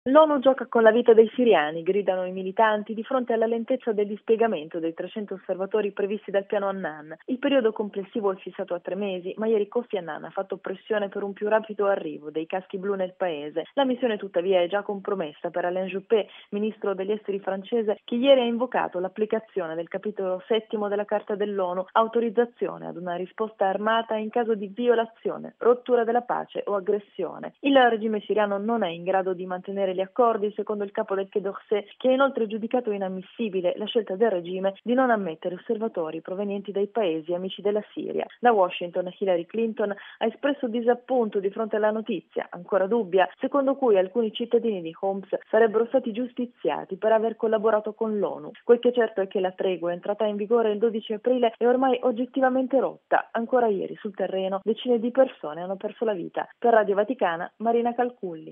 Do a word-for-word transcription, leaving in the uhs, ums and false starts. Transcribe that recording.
L'ONU gioca con la vita dei siriani, gridano i militanti di fronte alla lentezza del dispiegamento dei trecento osservatori previsti dal piano Annan. Il periodo complessivo è fissato a tre mesi, ma ieri Kofi Annan ha fatto pressione per un più rapido arrivo dei caschi blu nel paese. La missione tuttavia è già compromessa per Alain Juppé, ministro degli esteri francese, che ieri ha invocato l'applicazione del capitolo settimo della Carta dell'ONU, autorizzazione ad una risposta armata in caso di violazione, rottura della pace o aggressione. Il regime siriano non è in grado di mantenere gli accordi, secondo il capo del Quai d'Orsay, che ha inoltre giudicato inammissibile la scelta del regime di non ammettere osservatori provenienti dai paesi amici della Siria. Da Washington, Hillary Clinton ha espresso disappunto di fronte alla notizia, ancora dubbia, secondo cui alcuni cittadini di Homs sarebbero stati giustiziati per aver collaborato con l'ONU. Quel che è certo è che la tregua, entrata in vigore il dodici aprile, è ormai oggettivamente rotta. Ancora ieri sul terreno decine di persone hanno perso la vita. Per Radio Vaticana, Marina Calculli.